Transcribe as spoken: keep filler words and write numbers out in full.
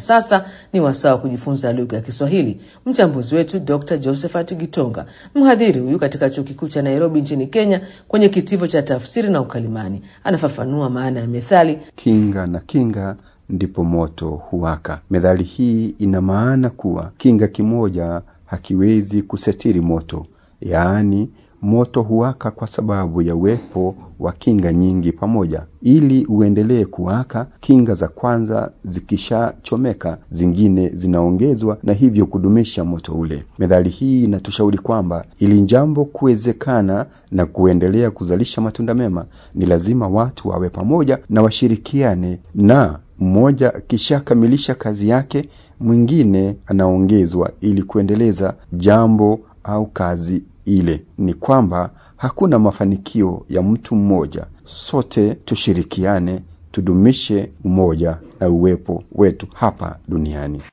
sasa ni wasaa kujifunza lugha ya Kiswahili. Mchambuzi wetu Doctor Josephat Gitonga, mhadhiri huyu katika Chuo Kikuu cha Nairobi nchini Kenya kwenye kitivo cha tafsiri na ukalimani, anafafanua maana ya methali kinga na kinga ndipo moto huwaka. Methali hii ina maana kuwa kinga kimoja hakiwezi kusitiri moto, yaani moto huwaka kwa sababu ya uwepo wa kinga nyingi pamoja. Ili uendelee kuwaka, kinga za kwanza zikisha chomeka, zingine zinaongezwa na hivyo kudumisha moto ule. Methali hii inatushauri kwamba ili jambo kuwezekana na kuendelea kuzalisha matunda mema, ni lazima watu wawe pamoja na washirikiane, na mmoja kisha kamilisha kazi yake, mwingine anaongezwa ili kuendeleza jambo au kazi ile. Ni kwamba hakuna mafanikio ya mtu mmoja. Sote tushirikiane, tudumishe umoja na uwepo wetu hapa duniani.